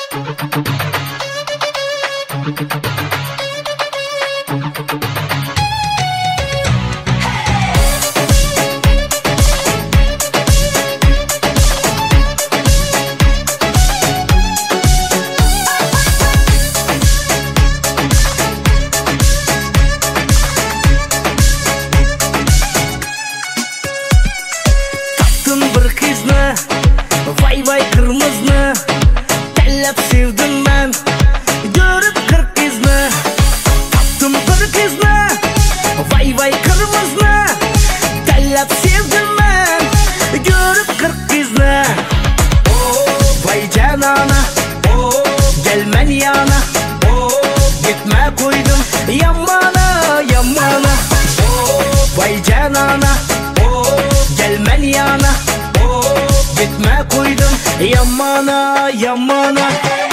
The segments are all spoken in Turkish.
Vay vay kırmızı Tellep sevdim ben Görüp 40 kızını Taptım bir kızını Vay vay kırmızı Tellep sevdim ben Görüp 40 kızını Vay canana Gelmen yana Gitme koydum Yamana yamana Vay canana Gelmen yana Gitme koydum yamana yamana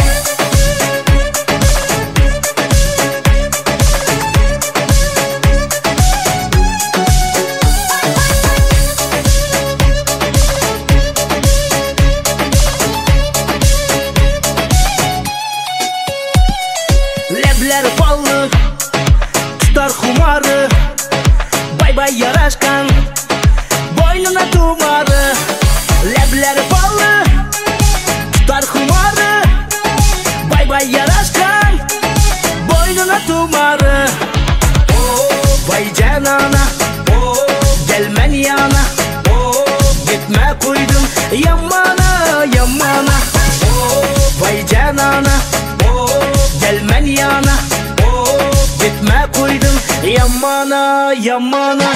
Lebler ballı Tutar kumarı Bay bay yaraşkan Boynuna tumarı Lebler ballı Tutar kumarı Bay bay yaraşkan Boynuna tumarı Vay canana Gelmen yana Gitme koydum yamana yamana Vay canana Gelmen yana Gitme koydum yamana yamana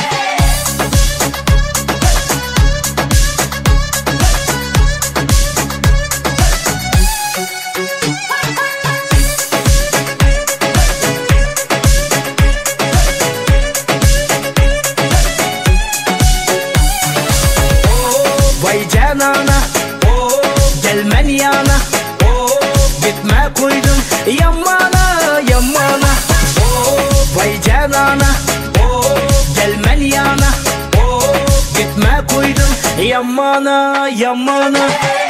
Vay canana Gelmen yana Gitme koydum yamana yamana Vay canana Gelmen yana Gitme koydum yamana yamana